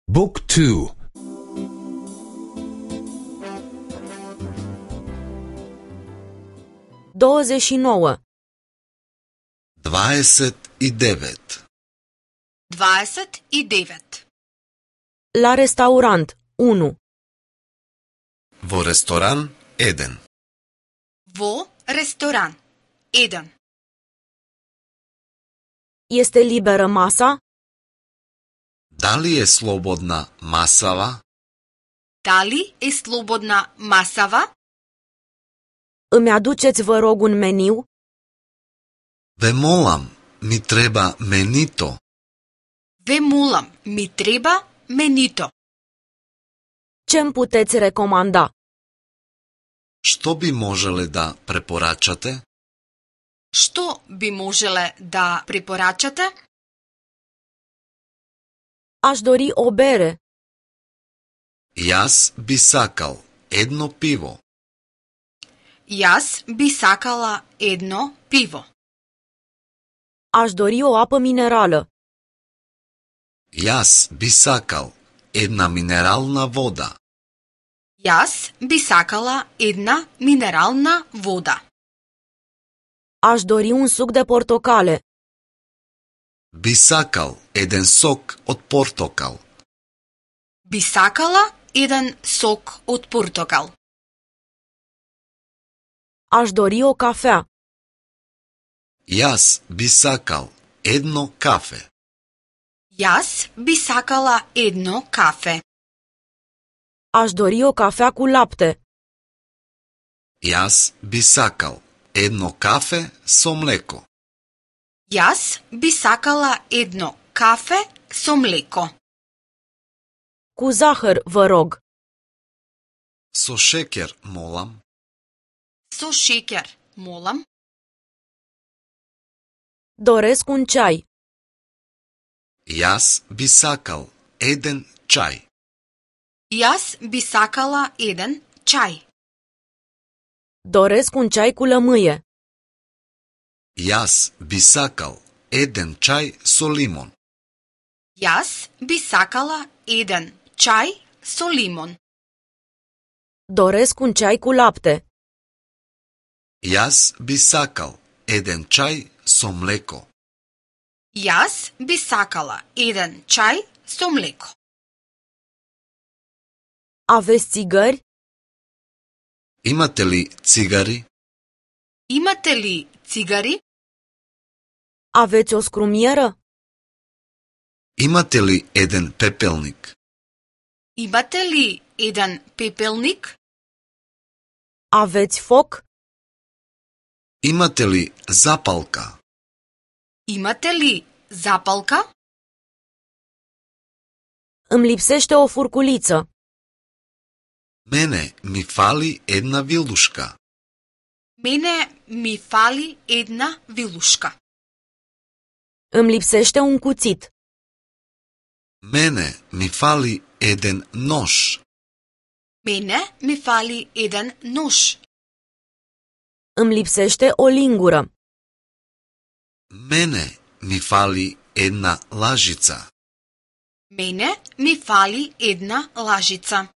Book 2. 29. 29. 29. La restaurant 1. Во ресторан 1. Во ресторан 1. Este liberă masa? Дали е слободна масава? Дали е слободна масава? Îmi aduceți, vă rog, un meniu? Ве молам, ми треба менито. Ве молам, ми треба менито. Ce-mi puteți recomanda? Што би можеле да препорачате? Што би можеле да препорачате? Aș dori o bere. Јас би сакал едно пиво. Јас би сакала едно пиво. Aș dori o apă minerală. Јас би сакал една минерална вода. Јас би сакала една минерална вода. Aș dori un suc de portocale. Би сакал еден сок од портокал. Би сакала еден сок од портокал. Aș dori o cafea. Јас би сакал едно кафе. Јас би сакала едно кафе. Aș dori o cafea cu lapte. Јас би сакал едно кафе со млеко. Јас би сакала едно кафе со млеко. Cu zahăr, vă rog. Со шекер, молам. Со шекер, молам. Doresc un ceai. Јас би сакал еден чај. Јас би сакала еден чај. Doresc un ceai cu lămâie. Јас би сакал еден чај со лимон. Јас би сакала еден чај со лимон. Doresc un ceai cu lapte. Јас би сакал еден чај со млеко. Јас би сакала еден чај со млеко. Aveți țigări? Имате ли цигари? Имате ли цигари? Aveți o scrumieră? Имате ли еден пепелник? Имате ли еден пепелник? Aveți foc? Имате ли запалка? Имате ли запалка? Îmi lipsește o furculiță. Мене ми фали една вилушка. Мене ми фали една вилушка. Îmi lipsește un cuțit. Мене ми фали еден нож. Мене ми фали еден нож. Îmi lipsește o lingură. Мене ми фали една лажица. Мене ми фали една лажица.